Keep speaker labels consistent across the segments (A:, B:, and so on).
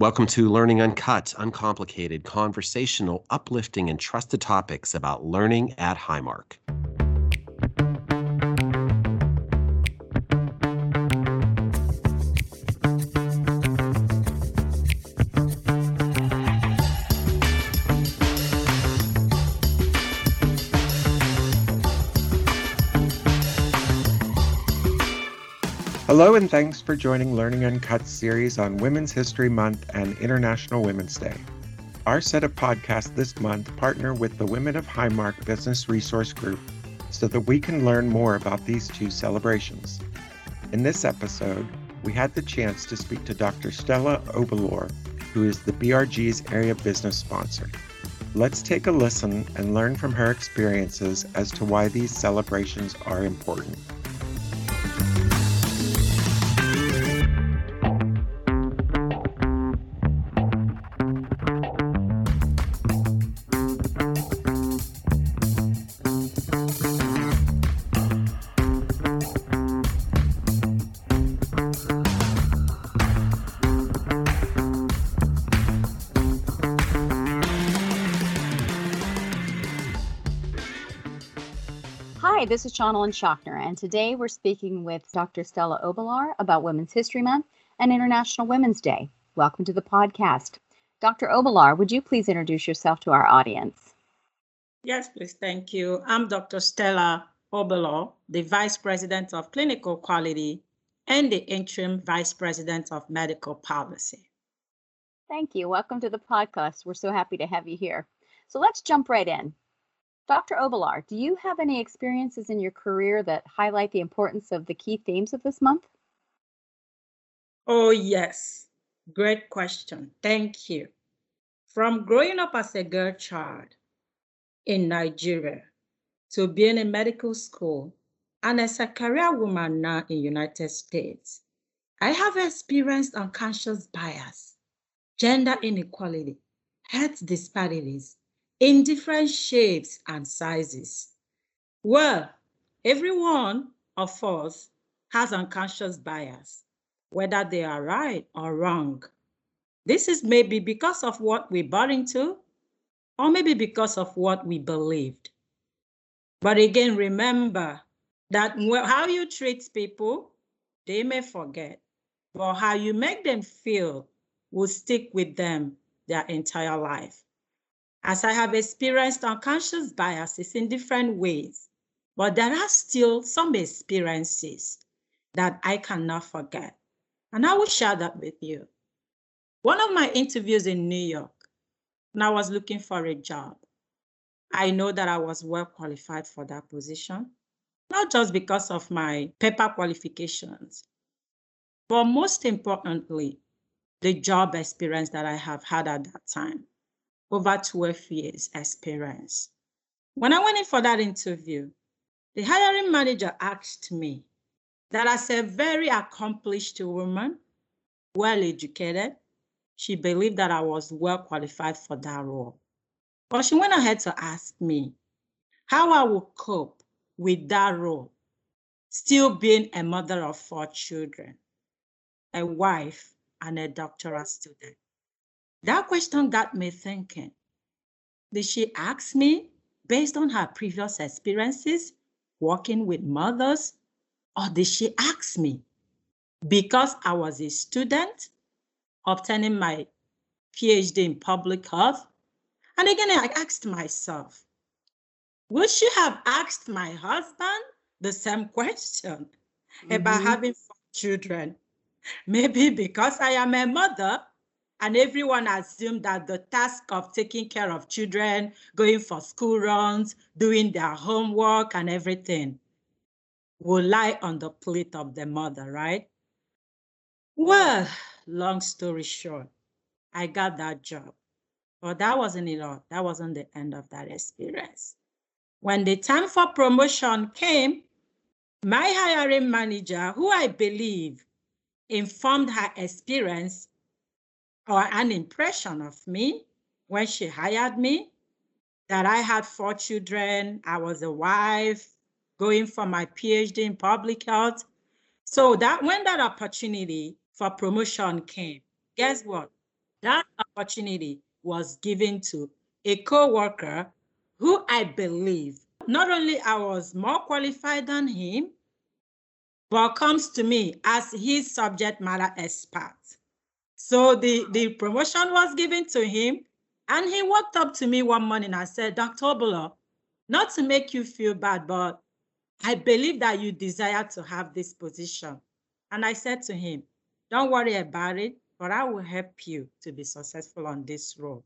A: Welcome to Learning Uncut, uncomplicated, conversational, uplifting, and trusted topics about learning at Highmark.
B: Hello and thanks for joining Learning Uncut series on Women's History Month and International Women's Day. Our set of podcasts this month partner with the Women of Highmark Business Resource Group so that we can learn more about these two celebrations. In this episode, we had the chance to speak to Dr. Stella Oberlohr, who is the BRG's area business sponsor. Let's take a listen and learn from her experiences as to why these celebrations are important.
C: Hi, this is Shonalyn Shockner, and today we're speaking with Dr. Stella Oberlohr about Women's History Month and International Women's Day. Welcome to the podcast. Dr. Oberlohr, would you please introduce yourself to our audience?
D: Yes, please. Thank you. I'm Dr. Stella Oberlohr, the Vice President of Clinical Quality and the Interim Vice President of Medical Policy.
C: Thank you. Welcome to the podcast. We're so happy to have you here. So let's jump right in. Dr. Oberlohr, do you have any experiences in your career that highlight the importance of the key themes of this month?
D: Oh, yes. Great question. Thank you. From growing up as a girl child in Nigeria to being in medical school and as a career woman now in the United States, I have experienced unconscious bias, gender inequality, health disparities, in different shapes and sizes. Well, every one of us has unconscious bias, whether they are right or wrong. This is maybe because of what we bought into, or maybe because of what we believed. But again, remember that how you treat people, they may forget, but how you make them feel will stick with them their entire life. As I have experienced unconscious biases in different ways, but there are still some experiences that I cannot forget. And I will share that with you. One of my interviews in New York, when I was looking for a job, I know that I was well qualified for that position, not just because of my paper qualifications, but most importantly, the job experience that I have had at that time. Over 12 years experience. When I went in for that interview, the hiring manager asked me that as a very accomplished woman, well-educated, she believed that I was well qualified for that role. But she went ahead to ask me how I would cope with that role, still being a mother of 4 children, a wife, and a doctoral student. That question got me thinking. Did she ask me based on her previous experiences working with mothers? Or did she ask me because I was a student obtaining my PhD in public health? And again, I asked myself, would she have asked my husband the same question about having 4 children? Maybe because I am a mother, and everyone assumed that the task of taking care of children, going for school runs, doing their homework and everything will lie on the plate of the mother, right? Well, long story short, I got that job. But that wasn't it all. That wasn't the end of that experience. When the time for promotion came, my hiring manager, who I believe informed her experience or an impression of me when she hired me, that I had 4 children, I was a wife, going for my PhD in public health. So that when that opportunity for promotion came, guess what? That opportunity was given to a co-worker who I believe not only I was more qualified than him, but comes to me as his subject matter expert. So the promotion was given to him, and he walked up to me one morning and said, Dr. Obolar, not to make you feel bad, but I believe that you desire to have this position. And I said to him, don't worry about it, but I will help you to be successful on this role.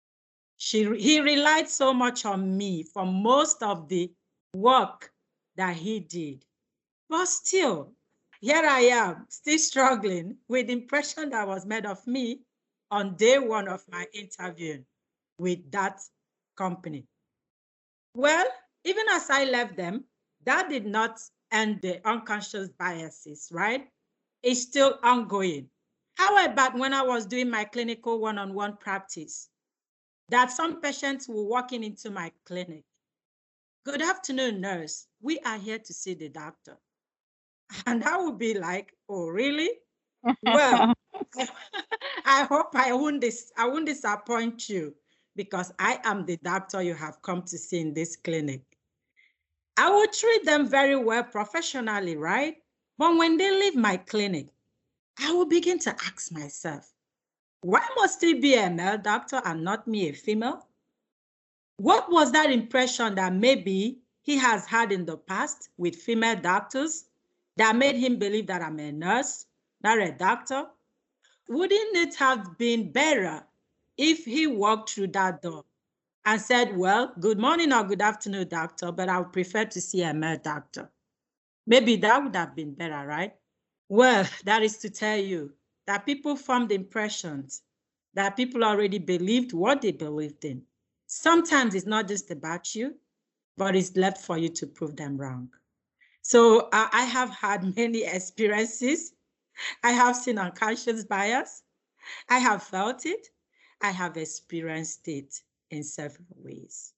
D: He relied so much on me for most of the work that he did. But still, here I am, still struggling with the impression that was made of me on day one of my interview with that company. Well, even as I left them, that did not end the unconscious biases, right? It's still ongoing. How about when I was doing my clinical one-on-one practice, that some patients were walking into my clinic. Good afternoon, nurse. We are here to see the doctor. And I would be like, oh, really? Well, I hope I won't disappoint you, because I am the doctor you have come to see in this clinic. I will treat them very well professionally, right? But when they leave my clinic, I will begin to ask myself, why must he be a male doctor and not me, a female? What was that impression that maybe he has had in the past with female doctors that made him believe that I'm a nurse, not a doctor? Wouldn't it have been better if he walked through that door and said, well, good morning or good afternoon, doctor, but I would prefer to see a male doctor? Maybe that would have been better, right? Well, that is to tell you that people formed impressions, that people already believed what they believed in. Sometimes it's not just about you, but it's left for you to prove them wrong. So I have had many experiences. I have seen unconscious bias. I have felt it. I have experienced it in several ways.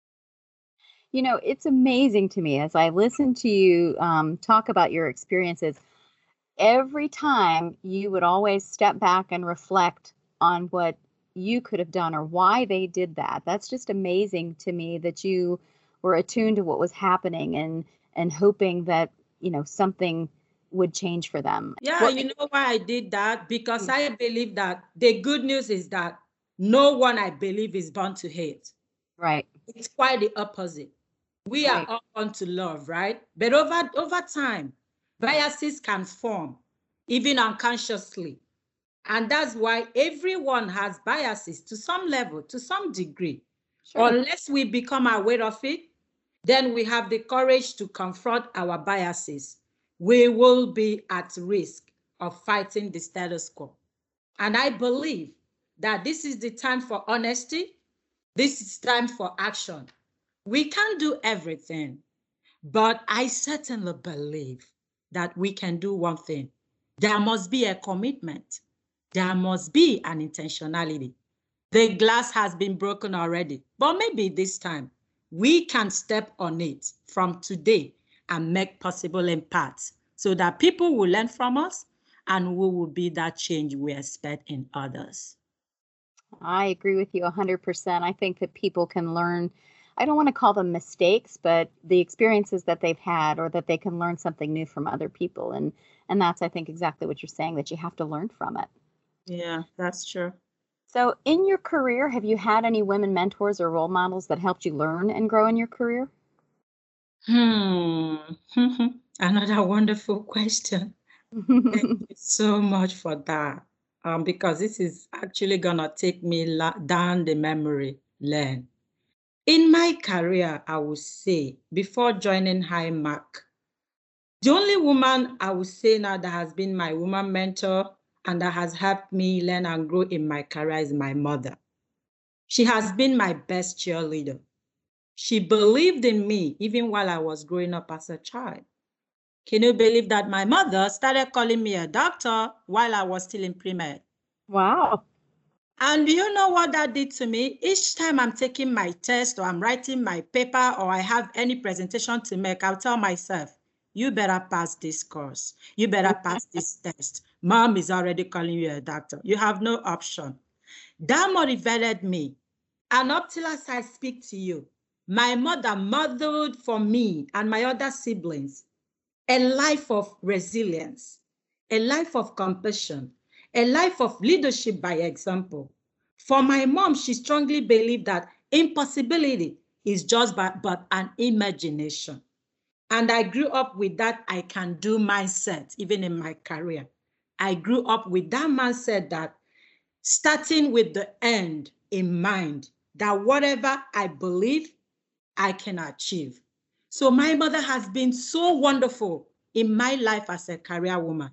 C: You know, it's amazing to me as I listen to you talk about your experiences. Every time you would always step back and reflect on what you could have done or why they did that. That's just amazing to me that you were attuned to what was happening and hoping that, you know, something would change for them.
D: Yeah, you know why I did that? Because I believe that the good news is that no one, I believe, is born to hate.
C: Right.
D: It's quite the opposite. We are all born to love, right? But over time, biases can form, even unconsciously. And that's why everyone has biases to some level, to some degree. Sure. Unless we become aware of it, then we have the courage to confront our biases. We will be at risk of fighting the status quo. And I believe that this is the time for honesty. This is time for action. We can't do everything, but I certainly believe that we can do one thing. There must be a commitment. There must be an intentionality. The glass has been broken already, but maybe this time we can step on it from today and make possible impacts so that people will learn from us and we will be that change we expect in others.
C: I agree with you 100%. I think that people can learn, I don't want to call them mistakes, but the experiences that they've had, or that they can learn something new from other people. And that's, I think, exactly what you're saying, that you have to learn from it.
D: Yeah, that's true.
C: So in your career, have you had any women mentors or role models that helped you learn and grow in your career?
D: Another wonderful question. Thank you so much for that. Because this is actually gonna take me down the memory lane. In my career, I would say, before joining Highmark, the only woman I would say now that has been my woman mentor and that has helped me learn and grow in my career is my mother. She has been my best cheerleader. She believed in me even while I was growing up as a child. Can you believe that my mother started calling me a doctor while I was still in pre-med?
C: Wow.
D: And you know what that did to me? Each time I'm taking my test or I'm writing my paper or I have any presentation to make, I'll tell myself, you better pass this course. You better pass this test. Mom is already calling you a doctor. You have no option. That motivated me. And up till as I speak to you, my mother modeled for me and my other siblings a life of resilience, a life of compassion, a life of leadership by example. For my mom, she strongly believed that impossibility is just but an imagination. And I grew up with that I can do mindset, even in my career. I grew up with that mindset that starting with the end in mind, that whatever I believe, I can achieve. So my mother has been so wonderful in my life as a career woman.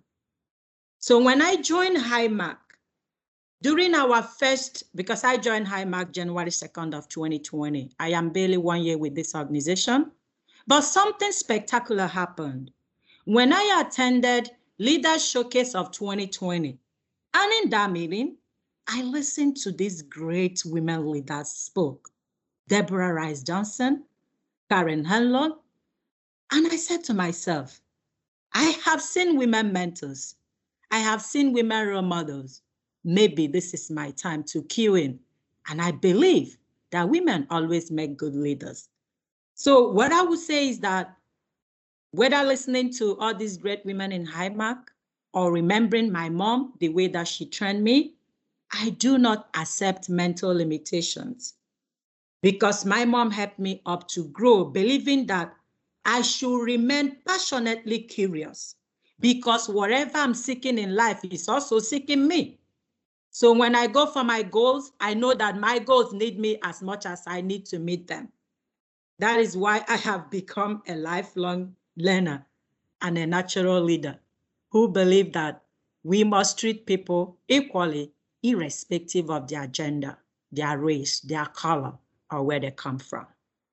D: So when I joined Highmark, during our first, because I joined Highmark January 2nd of 2020, I am barely 1 year with this organization, but something spectacular happened. When I attended Leaders Showcase of 2020, and in that meeting, I listened to these great women leaders spoke. Deborah Rice Johnson, Karen Hanlon, and I said to myself, I have seen women mentors. I have seen women role models. Maybe this is my time to cue in. And I believe that women always make good leaders. So what I would say is that whether listening to all these great women in Highmark or remembering my mom, the way that she trained me, I do not accept mental limitations because my mom helped me up to grow, believing that I should remain passionately curious because whatever I'm seeking in life is also seeking me. So when I go for my goals, I know that my goals need me as much as I need to meet them. That is why I have become a lifelong learner and a natural leader who believe that we must treat people equally, irrespective of their gender, their race, their color, or where they come from.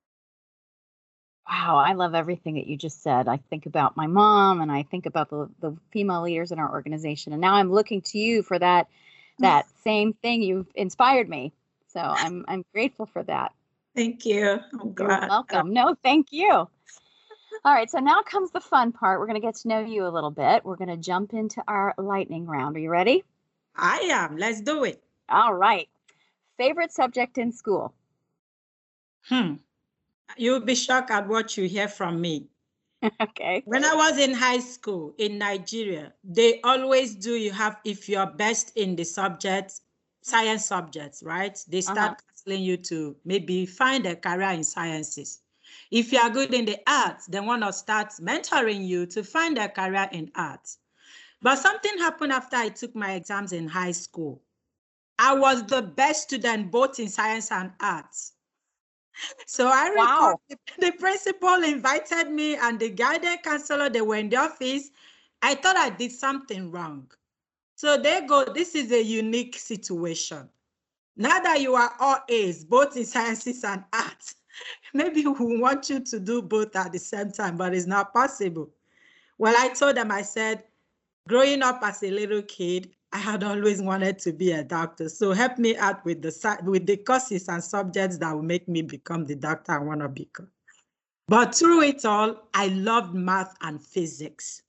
C: Wow, I love everything that you just said. I think about my mom and I think about the female leaders in our organization. And now I'm looking to you for that same thing. You've inspired me. So I'm grateful for that.
D: Thank you. I'm glad.
C: You're welcome. No, thank you. All right, so now comes the fun part. We're going to get to know you a little bit. We're going to jump into our lightning round. Are you ready?
D: I am. Let's do it.
C: All right. Favorite subject in school?
D: You'll be shocked at what you hear from me.
C: Okay.
D: When I was in high school in Nigeria, they always do, if you're best in the subject, science subjects, right? They start counseling you to maybe find a career in sciences. If you are good in the arts, they want to start mentoring you to find a career in arts. But something happened after I took my exams in high school. I was the best student both in science and arts. So I recall the principal invited me and the guidance counselor, they were in the office. I thought I did something wrong. So they go, this is a unique situation. Now that you are all A's, both in sciences and arts, maybe we want you to do both at the same time, but it's not possible. Well, I told them, I said, growing up as a little kid, I had always wanted to be a doctor. So help me out with the courses and subjects that will make me become the doctor I want to become. But through it all, I loved math and physics.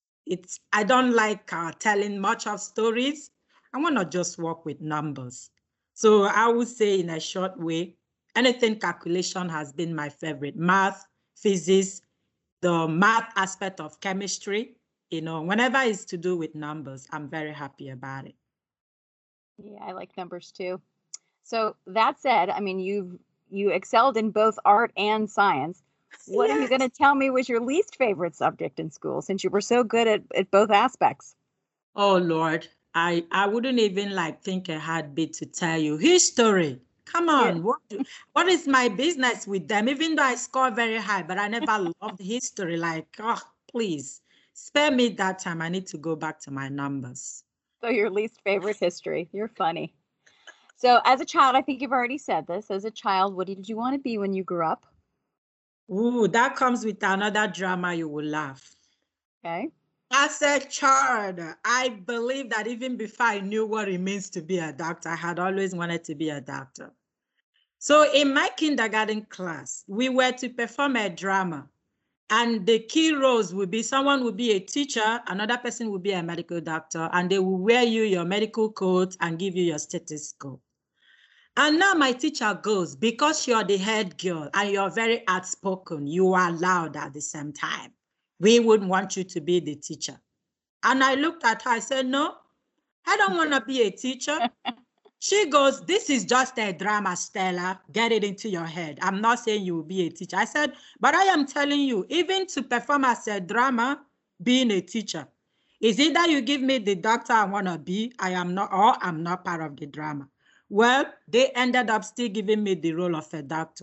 D: I don't like telling much of stories. I want to just work with numbers. So I would say in a short way, anything calculation has been my favorite. Math, physics, the math aspect of chemistry. Whenever it's to do with numbers, I'm very happy about it.
C: Yeah, I like numbers too. So that said, I mean, you excelled in both art and science. What are you going to tell me was your least favorite subject in school, since you were so good at both aspects?
D: Oh, Lord, I wouldn't even think a heartbeat to tell you. History. Come on, what is my business with them? Even though I score very high, but I never loved history. Please. Spare me that time. I need to go back to my numbers.
C: So your least favorite history. You're funny. So as a child, I think you've already said this. As a child, what did you want to be when you grew up?
D: Ooh, that comes with another drama. You will laugh.
C: Okay.
D: As a child, I believe that even before I knew what it means to be a doctor, I had always wanted to be a doctor. So in my kindergarten class, we were to perform a drama. And the key roles will be someone will be a teacher, another person will be a medical doctor, and they will wear you your medical coat and give you your stethoscope. And now my teacher goes, because you're the head girl and you're very outspoken, you are loud at the same time. We wouldn't want you to be the teacher. And I looked at her, I said, no, I don't want to be a teacher. She goes, this is just a drama, Stella. Get it into your head. I'm not saying you will be a teacher. I said, but I am telling you, even to perform as a drama, being a teacher, is either you give me the doctor I want to be, I am not, or I'm not part of the drama. Well, they ended up still giving me the role of a doctor.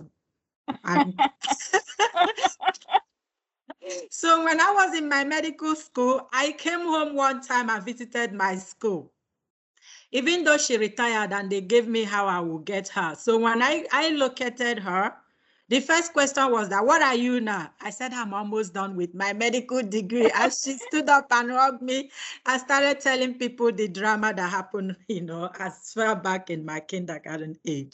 D: So when I was in my medical school, I came home one time and visited my school. Even though she retired and they gave me how I would get her. So when I located her, the first question was that, what are you now? I said, I'm almost done with my medical degree. As she stood up and hugged me, I started telling people the drama that happened, as far back in my kindergarten age.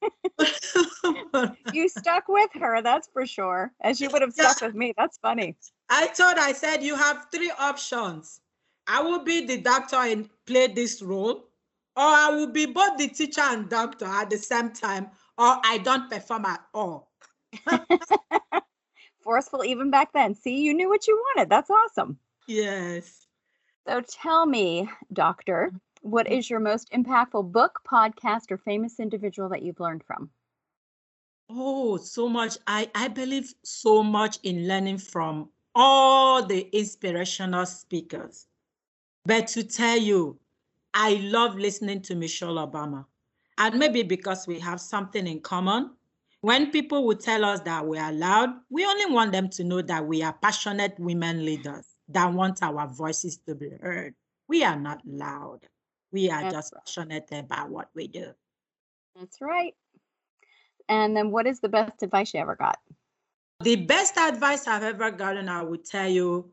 C: You stuck with her, that's for sure. As you would have stuck with me. That's funny.
D: I said, you have three options. I will be the doctor and play this role, or I will be both the teacher and doctor at the same time, or I don't perform at all.
C: Forceful even back then. See, you knew what you wanted. That's awesome.
D: Yes.
C: So tell me, Doctor, what is your most impactful book, podcast, or famous individual that you've learned from?
D: Oh, so much. I believe so much in learning from all the inspirational speakers. But to tell you, I love listening to Michelle Obama. And maybe because we have something in common. When people would tell us that we are loud, we only want them to know that we are passionate women leaders that want our voices to be heard. We are not loud. We are just passionate about what we do.
C: That's right. And then what is the best advice you ever got?
D: The best advice I've ever gotten, I would tell you,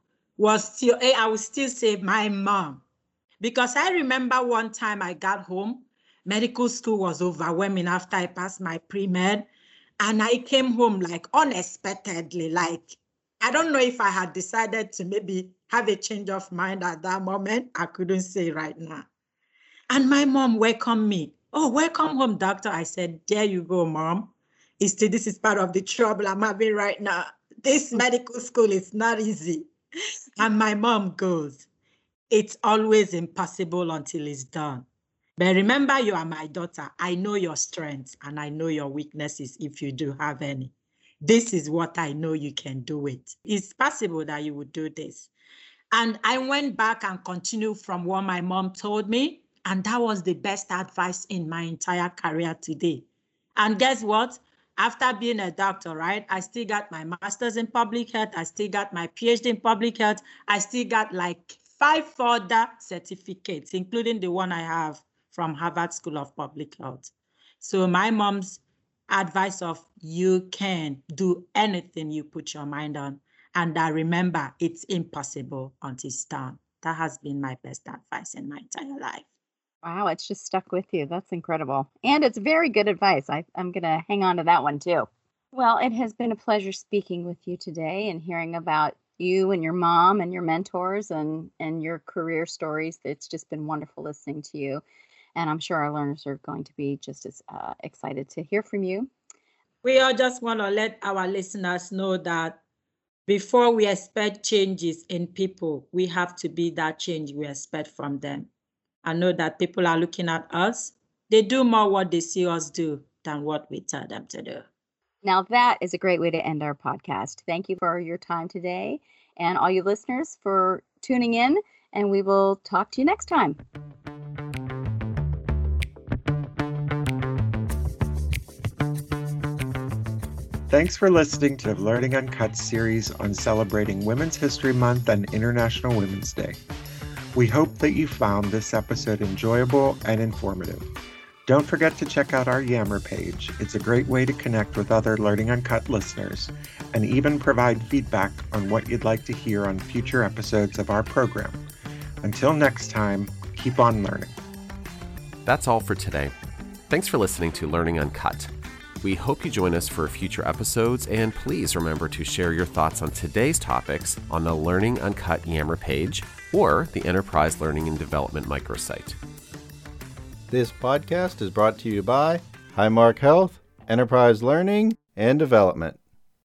D: I would still say my mom. Because I remember one time I got home, medical school was overwhelming after I passed my pre-med. And I came home like unexpectedly, like, I don't know if I had decided to maybe have a change of mind at that moment. I couldn't say right now. And my mom welcomed me. Oh, welcome home, doctor. I said, there you go, mom. This is part of the trouble I'm having right now. This medical school is not easy. And my mom goes, it's always impossible until it's done. But remember, you are my daughter. I know your strengths and I know your weaknesses if you do have any. This is what I know you can do it. It's possible that you would do this. And I went back and continued from what my mom told me. And that was the best advice in my entire career today. And guess what? After being a doctor, right, I still got my master's in public health. I still got my PhD in public health. I still got like 5 further certificates, including the one I have from Harvard School of Public Health. So my mom's advice of you can do anything you put your mind on. And I remember it's impossible until it's done. That has been my best advice in my entire life.
C: Wow, it's just stuck with you. That's incredible. And it's very good advice. I'm going to hang on to that one too. Well, it has been a pleasure speaking with you today and hearing about you and your mom and your mentors and your career stories. It's just been wonderful listening to you. And I'm sure our learners are going to be just as excited to hear from you.
D: We all just want to let our listeners know that before we expect changes in people, we have to be that change we expect from them. I know that people are looking at us. They do more what they see us do than what we tell them to do.
C: Now that is a great way to end our podcast. Thank you for your time today and all you listeners for tuning in, and we will talk to you next time.
B: Thanks for listening to Learning Uncut series on celebrating Women's History Month and International Women's Day. We hope that you found this episode enjoyable and informative. Don't forget to check out our Yammer page. It's a great way to connect with other Learning Uncut listeners and even provide feedback on what you'd like to hear on future episodes of our program. Until next time, keep on learning.
A: That's all for today. Thanks for listening to Learning Uncut. We hope you join us for future episodes, and please remember to share your thoughts on today's topics on the Learning Uncut Yammer page or the Enterprise Learning and Development microsite.
E: This podcast is brought to you by Highmark Health, Enterprise Learning and Development.